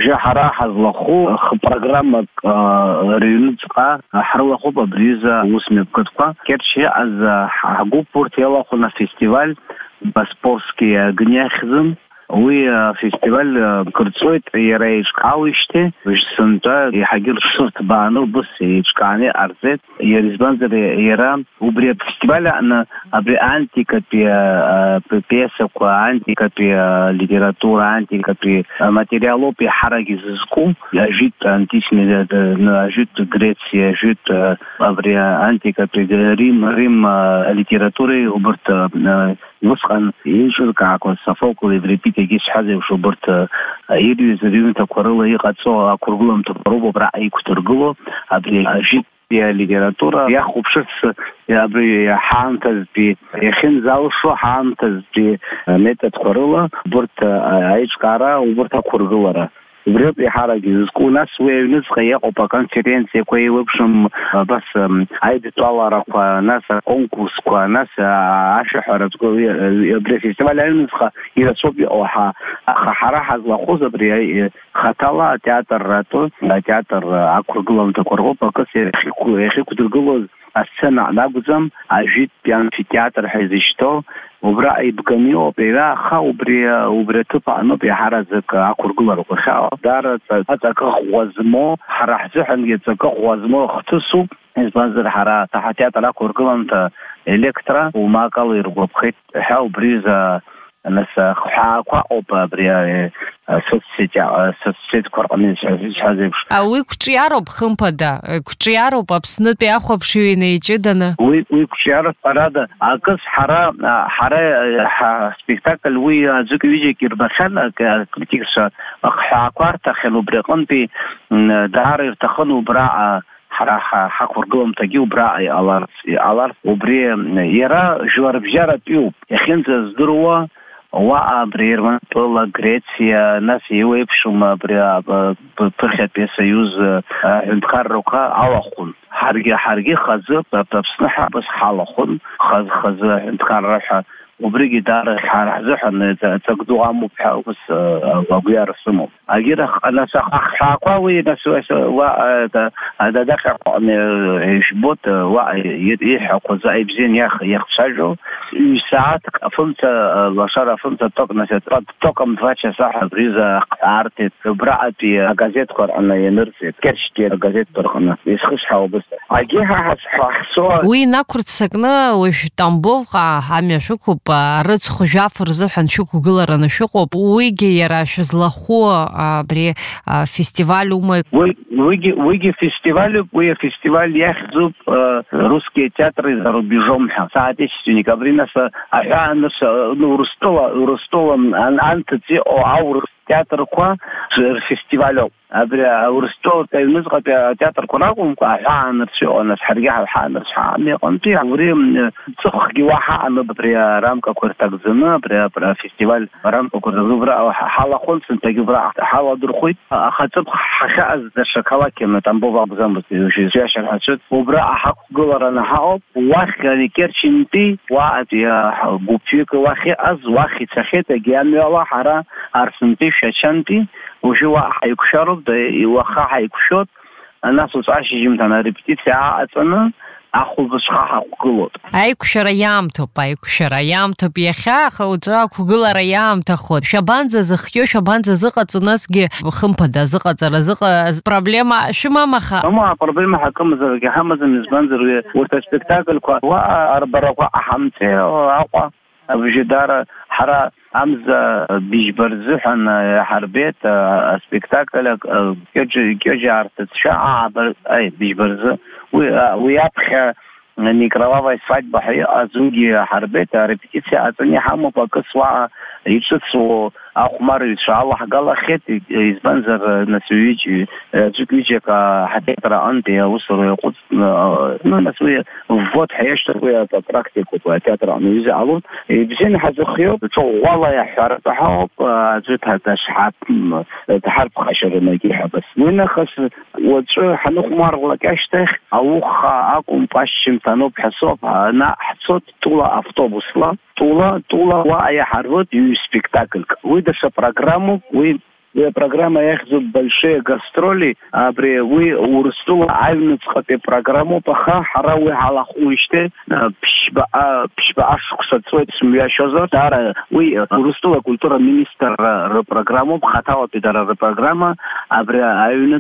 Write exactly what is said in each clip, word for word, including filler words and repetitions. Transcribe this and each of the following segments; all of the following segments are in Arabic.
جحرا حزلخو программа رينوتقا حرلخو ببريزا وسمبكتقا كرشي از حقو بورتيلا خو на фестиваль Боспорский гняхзм وي فيستيفال كرتسويت يرايش قاويشتي باش سنتا يحقر شرط بانو بس يشكاني ارزت يرزبانزر يرا وبري فيستيفال انا ابري انتيكا بي بيسا كو انتيكا بي ليتراتورا انتيكا بي материалу بي حركي زسكو يجيت انتيسمي ناجيت غريتسيا جيت ابري انتيكا بي ريم ريم ليتراتوري وبرت نسخن يشوف كاكو صفوكو يريبيت يجيش حاجه وشبرت يدي زريون تقروا يقصوا كرغلهم تقربوا براي كترغلو ابري جيت يا ليتراتورا ياخو بشخص يا ابري حانتز بي يخن زاو شو حانتز بي ميتا تقروا برت ايش كارا وبرت كرغلره بريب يحرج يسكو ناس ونسخة يقوى كونفرنسيا كوي وبشم بس عيد طوالة كوا ناس كونكورس كوا ناس عشر حرب كوا بري فيستيفال هاي نسخة إذا صوبي أو ح حراحة لخوز بري خطالة تياتر راتو تياتر عكرقلهم تقربوا بكسر خيكو خيكو تقولوا السنة ناقزم عجيت بيان في تياتر حيزشتو وبرأي بقميو بيرا خاو بري وبري تطع نو بيحرزك عكرقلر وخاو دار تاك خوازمو حرح زحن يتاك خوازمو اختصو إزبانزر حرا تحتيات على كرقلن تا إلكترا وما قالوا يرغب خيط حاو بريزا ناس خاقوا أوبا بري سوسيتي سوسيتي كرقمين شازيبش أوي كتيارو بخمبدا كتيارو بابسنت بياخو بشويني جدنا وي وي كتيارو برادا أقص حرا حرا سبيكتاكل وي زوك ويجي كيربخل كتيكس خاقوا تخلو برقم بي دار يرتخلو برا حرا حق ورقوم تجيو براي على على وبري يرا جوار بجارة بيوب يخنز زدروا وابريرمان طول غريتسيا ناس يويبشوم بري بخيت بسيوز انتقرقا عواخون حرقي حرقي خزب بسنحة بس حالخون خز خز انتقرقا وبريجي دار حار زحن تقدو عمو بحاو بس وغيار السمو أجير أنا سخ حاقوي نسوي و هذا دخل يشبط و يحق زي بزين يخ يخشجو ساعات فهمت لشارة فهمت توك نسيت توك مفاتش صح بريزة عرتت برعتي غازيت كور أنا ينرسي كرشتي غازيت كور يسخش حاو بس أجيها حسوا وي ناكرت سكنا وش تنبوغا حامي شكو رزق جعفر زحن شكو قلرنا شكو ويجي يراش زلخو بري فيستيفال وما ويجي ويجي فيستيفال ويا فيستيفال يخزب روسكي театры за рубежом соотечественника бринаса а нас ну рустова рустова антти о аур театр ква фестивалю أبرا ورستو تلمزقة تياتر كراكم كأحان رشوا ناس حرجها الحان رشها مي قنتي عمري تسخ جواها أنا بريا رامك كورتاك زنا بريا برا فيستيفال رامك كورتاك برا حالا خلص أنت جبرا حالا درخوي أخذت حشاز الشكلا كم تنبوع بزنبس يوشي عشان حشت وبرا حق جوار أنا حاط واخ يعني كرشنتي وقت يا بوبيك واخي أز واخي تخيت جامي الله حرا أرسنتي ششنتي وشو حيكشرب ده وخا حيكشوت الناس وصاش جمتنا ريبيتيشن أصلا أخو بشخا قلوت أيكشر أيام توب أيكشر أيام توب يخا خوتراك وقول ريام تاخد شبانزة زخيو شبانزة زقت وناسجي خمبدا زقت على زق проблема شو ما مخا ما проблема حكم زرق حمز نسبانزر وتسبكتاكل كوا وأربعة حمتة أقوى بجدار حرا أمزة بيجبرزحن حربيت سبيكتاكل كيجي كيجي عرفت شاع أي بيجبرز ويابخ نيكراوي سفايت بحري أزوجي حربيت ريبيتيشن أتني حمو بقصوا يشتسو أخمر إن شاء الله قال خيت يزبنزر نسويجي زوجي كحتى ترى أنت وصل يقول نسوي فوت حيشتغل ويا براكتيك وتياتر عميزة علون بزين حز خيوط شو والله يا حرب حب زوجها تشحب تحرب خشر نجيها بس وين خس وشو حنخمر لك أشتخ أو خا أقوم باشم تنوب حساب أنا حصلت طولة أفطوبوس لا طولة طولة وأي حرب يو سبيكتاكل وده شو برنامج وين программа яхзу большие гастроли абри уи урстул айвнцхате программу паха харауи халахуиште пишба пишба ашксацоит смяшоза дара уи урстул культура министр программу хатава пидара программа абри айвнц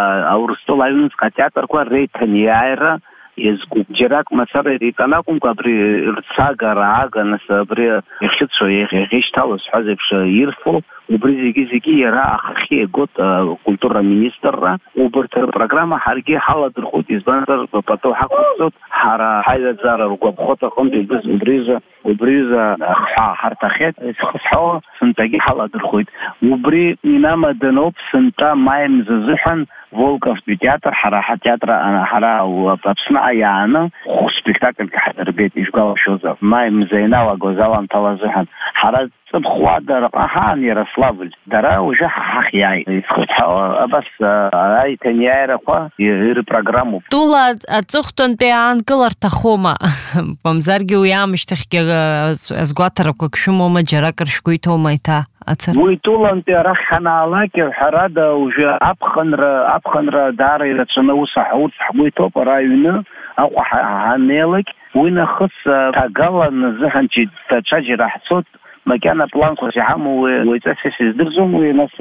урстул айвнц театр ко рейтниайра изгуб жирак масара ританакум кабри рцагара аганас абри ихшцо ихшталос хазевш ирфо убризиги зиги яра аххи гот культура министра убртер программа харги халадр хут избандар пато хакусот хара хайда зара ругоб хота хонди биз убриза убриза хартахет исхсхо сантаги халадр хут убри инама деноп санта майм зазхан Волков театр, Хараха театра, она Хара у Папсна Яна, спектакль Кахарбет Ишгал Шозов, Майм Зайнава Гозалан Талазахан, Хара Цабхуадара, Ахан Ярославль, Дара уже Хахяй, Абас Ай Таньяйра, и программу. Тула Цухтон Пиан Калартахома, Памзарги Уямштахки Сгуатара, как Шумома Джаракар Шкуито Майта. ويتولن ترخنا لك حرادة وجا أبخنر أبخنر داري لتشنو صحوت حبيتو برايونا أو هنالك وين خص تقال نزهن شيء تشجع راح صوت مكان بلان خشحام ويتأسس يزدرزم وناس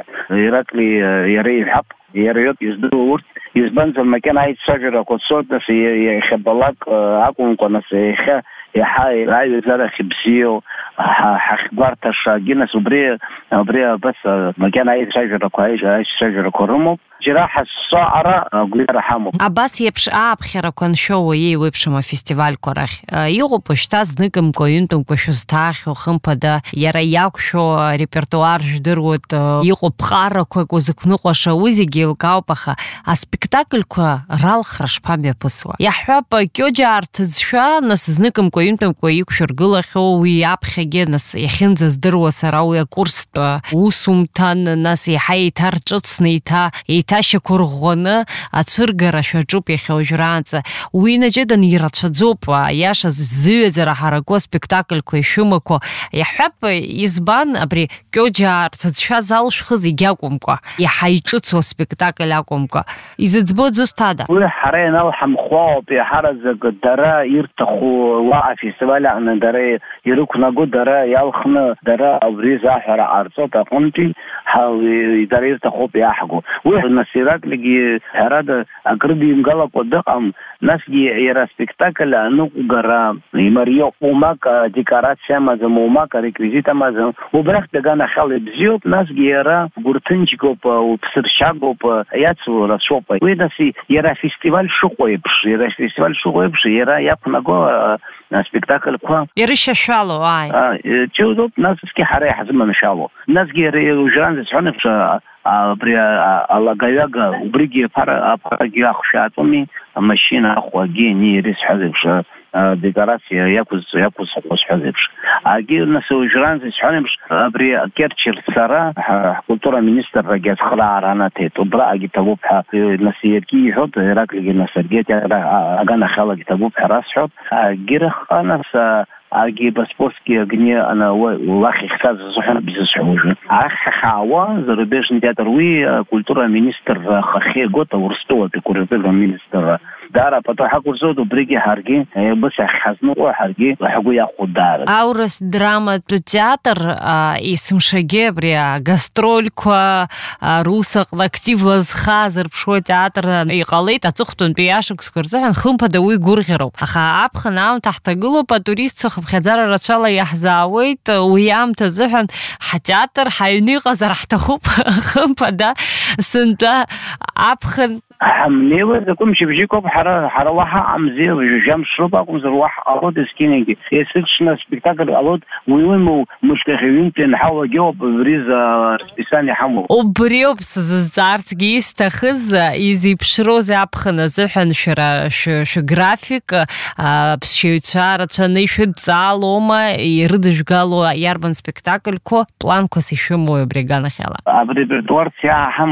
يراكلي يري حب يريوت يزدور يزبنز المكان هاي تشجع كل صوت ناس يخبلك أكون كناس يخ يحاي راي زرع خبسيو حخبار تشاجينا سبري بري بس مكان أي شجرة كويس أي شجرة كرمو جراحة الصعرة غير حمو Абас епш абхера кон шоу ей вепшема фестиваль корах. Його почта знаком коюнтом кошостах хымпада яра якшо репертуар ждырот його пхара кой козыкну коша узиги лкаупаха а спектакль ко рал храшпаме посла. Я хапа кёджарт зша нас знаком коюнтом коюк шургыла хо уи абхеге нас яхинза здырво сарауя курс усумтан нас яхай тарчцнейта Иташа кургона ацыргара шаджуп яхаужранца уина джедан ирацаძоpa яша зыҩаӡара ҳараго спектакль кәешәымақәа иаҳҳәап избан абри кьоџьаа рҭыӡшәа залшәхыз егьакәымкәа иаҳа иҿыцуа спектакль акәымкәа изыӡбо зусҭада уи ҳара иналҳамхәаауп иаҳараӡак дара ирҭаху уаҟа фестиваль аҟны дара ирықәнаго дара иалхны дара абри заҳәара ҟарҵоит аҟынтәи дара ирҭахуп иаҳго насираклиги ҳарада акрыдимгалакәа дыҟам насгьы иара спектакль аныҟәгара имариоуп умак декорациа амаӡам умак реквизит амаӡам убрахь даганахьала ибзиоуп насгьы иара гәырҭынчгоуп уԥсыршьагоуп иацу рацәоуп уи нас иара фестиваль шыҟоу еиԥш иара фестиваль шыҟоу еиԥш иара иақәнаго спектакльқәа ирышьашәало ааи ҷыдоуп насгьы ҳара иаҳзыманшәало насгьы иара ужранӡа сҳәон еиԥш абри алагаҩага убригьы аԥарагьы ахәшәаатәыми амашьына ахәагьы нири сҳәаз еиԥш декорациа иақәыз иақәыз сҳәаз еиԥш агьы нас ужранӡа сҳәон еиԥш абри керчи рцара ҳкультура министррагьы ацхраара анаҭеит убраҟагьы ҭабуп ҳәа нас иаргьы иҳәот ираклигьы нас аргьы аганахьалагьы ҭабуп ҳәа расҳәот агьырахҟа нас аги Боспорские огни она лах ихсаз зухан бизсхужу аххаwa зарубежный театр уи культура министр хахе гота урстова культура министр дара потом хакурзоду бриги харги бис хазну харги хагу яхудар аурас драма театр исмшаге бри гастролька русак активлаз хазыр пшо театр иqalait ацухтун биашук скурзан хымпада уи гургеров аха апхнам тахтагыло по турист خزارة رشالة يحزاويت ويام تزحن حتياتر حيوني غزر حتخوب خم بدا سنتا أبخن حمليوه تكون شبجيكو بحرا حرواحة عمزية وجام شربا قم زرواح أرود سكينيجي يسلشنا سبيكتاكل أرود ويومو مشتخيين تنحاول جواب بريزا سبيساني حمو وبريوبس زارت جيستخز إزي بشروز أبخن زحن شرا ش ش جرافيك بشيوتشارة تنيشد زالوما يردش قالوا ياربن سبيكتاكل كو بلانكو سيشمو يبريغانا خيالا أبريبرتوار تيا حمو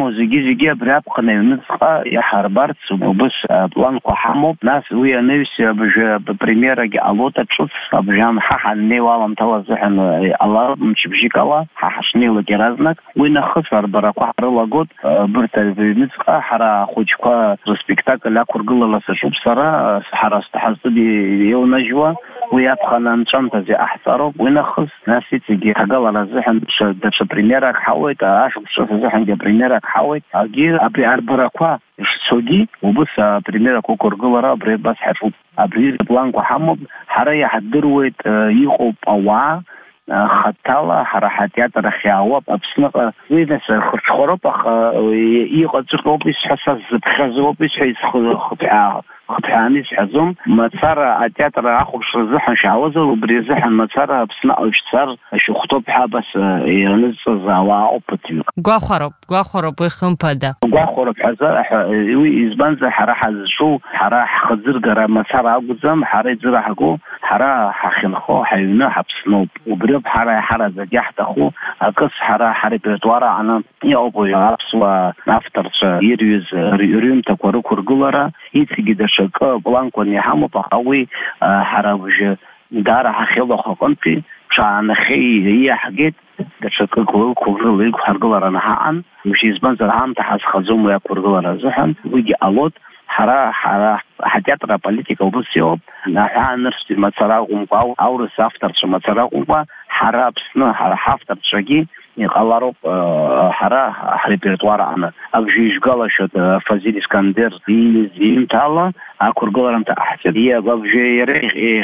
ҳаму зиги-зиги абриабха наҩныҵҟа иаҳарбарц убыс планқәа ҳамоуп, нас уи анаҩс абжа премиерагьы ҟалоит аҿыц, абжа ҳа ҳаннеиуа аламҭала азыҳәан ҟалароуп мчыбжьык ала, ҳа ҳашнеилак иаразнак, уи нахыс арбарақәа ҳрылагоит бырҭ аҩныҵҟа ҳара ахәыҷқәа рспектакль ақәыргылара саҿуп сара, ҳара ҳазтәы еиунажьуа, уи аԥхын анҵәамҭаз иҟаҳҵароуп, уи нахыс нас иҵегьы ҳагалара азыҳәан даҽа премиерак ҳауеит, ашықәс азыҳәангьы апремиерак ҳауеит, агьи абри арбарақәа ишцогьы убыс апремиерақәа ықәыргылара абри абас ҳаҿуп. Абри планқәа ҳамоуп, ҳара иаҳдыруеит иҟоуп ауаа хаҭала ҳара ҳатеатр ахь иаауап Аԥсныҟа, уи нас хырҽхәароуп, аха иҟаҵәҟьоуп исҳәо, са сзыԥхьаӡоуп исҳәо, хыҭҳәааны исҳәаӡом, мацара атеатр ахәаԥшра азыҳәан шаауазар, убри азыҳәан мацара Аԥсныҟа ишцар шьахәҭоуп ҳәа абас ианызҵаз ауаа ауп ԥыҭҩык. Гәахәароуп, гәахәароуп уи хымԥада. Гәахәароуп ҳәа уи избанзар ҳара ҳазҿу, ҳара ҳхыӡыргара мацара акәӡам, ҳара иӡыраҳго, ҳара ҳахьынхо ҳаҩны ҳаԥсноуп. Убриоуп ҳара иҳараӡагьы иаҳҭаху, акыс ҳара ҳарепертуар аҟны иҟоуп аԥсуа авторцәа ирҩыз рҩымҭақәа рықәыргылара, иҵегьы даҽакы планқәан иҳамоуп, аха уи ҳара уажәы даара ҳахьылахо аҟынтәи ҽаанахьы ииаҳгеит, даҽакы иқәҳаргылараны ҳаҟан, избанзар аамҭа ҳазхаӡом уи ақәыргылара азыҳәан, уигьы ҟалоит. ҳара ҳара ҳатеатр аполитика убыс иоуп, аҳәаанырцәтәи мацара акәымкәа, аурыс авторцәа мацара акәымкәа, ҳара Аԥсны ҳара ҳавторцәагьы иҟалароуп ҳара ҳрепертуар аҟны. Акжеижәгалашьоит Фазил Искандер ииҩыз иҩымҭала ақәыргыларамҭа ҟаҳҵеит. Абжа иара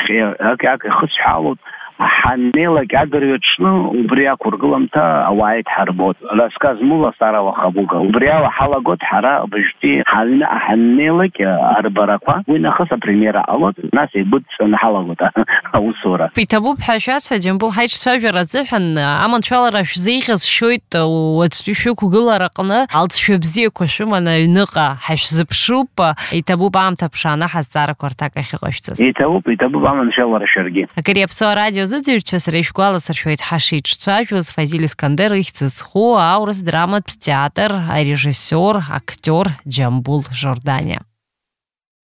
ак ихысҳәаалоит, ҳаннеилак адырҩаҽны убри ақәыргыламҭа ауаа идҳарбоит. Рассказ мула старого хабуга. Убри ала ҳалагоит ҳара абжтәи ҳаҩны ҳаннеилак арбарақәа, уи нахыс апремиера ҟалоит, нас еибыдҵаны ҳалагоит аусура. Иҭабуп ҳәа шәасҳәа, Џьамбул, ҳаиҿцәажәара азыҳәан аманшәалара шәзеиӷьыз шәоит уаҵәтәи шәықәгылара аҟны алҵшәа бзиақәа шәыманы аҩныҟа ҳашәзыԥшуп. Иҭабуп аамҭа ԥшааны ҳазҵаарақәа рҭак ахь иҟашәҵаз. Иҭабуп, иҭабуп аманшәалара шәаргьы. Акыри Аԥсуа радио зыӡырҩцәа сара ишәгәаласыршәоит ҳашиҿцәажәоз Фазил Искандер ихьӡызху аурыс драматә театр арежиссиор, актиор Џьамбул Жорданиа.